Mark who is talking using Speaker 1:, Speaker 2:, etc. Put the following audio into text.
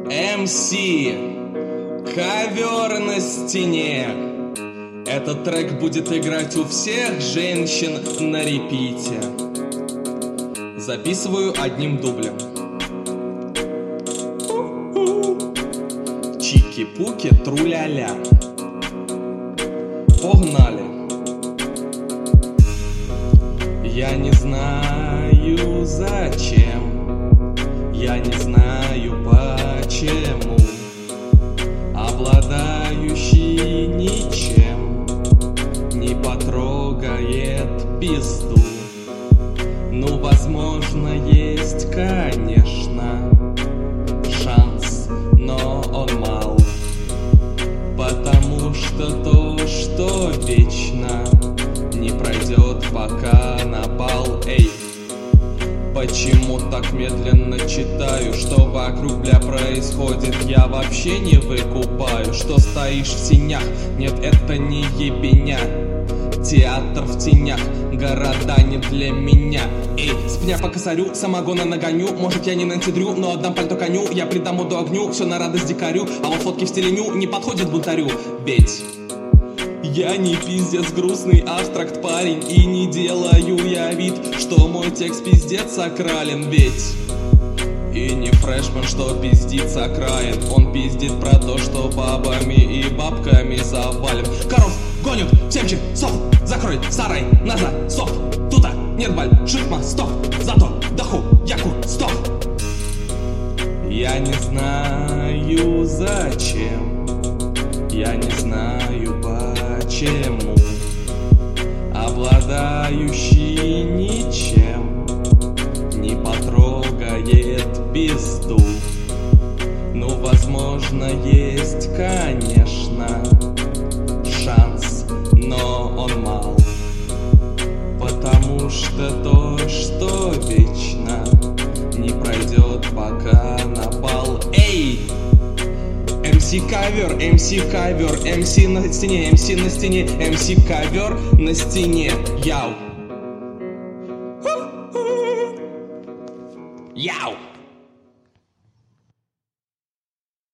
Speaker 1: МС Ковер на стене. Этот трек будет играть у всех женщин на репите. Записываю одним дублем. Чики-пуки, тру-ля-ля. Погнали. Я не знаю зачем, я не знаю почему, обладающий ничем не потрогает пизду. Ну, возможно, есть, конечно, шанс, но он мал, потому что то, что вечно, не пройдет, пока на бал. Эй, почему так медленно читаю? Что вокруг, бля, происходит? Я вообще не выкупаю. Что стоишь в тенях? Нет, это не ебеня. Театр в тенях, города не для меня. Эй, с пня по косарю, самогона нагоню. Может, я не Нэнси Дрю, но отдам пальто коню. Я придам моду огню, все на радость дикарю. А вот фотки в стиле ню не подходят бунтарю. Ведь я не пиздец грустный абстракт парень, и не делаю я вид, что мой текст пиздец сакрален. Ведь и не фрешмен, что пиздит сакраин. Он пиздит про то, что бабами и бабками завален. Коров гонят в 7 часов, закрой сарай, назад, стоп. Тута нет больших мостов, зато даху яку стоп. Я не знаю зачем, я не знаю почему, обладающий ничем не потрогает пизду. Ну, возможно, есть, конечно, шанс, но он мал, потому что то, что вечно, не пройдет, пока на бал. Эй! МС Ковер, МС Ковер, МС на стене, МС на стене, МС Ковер на стене. Яу! Яу!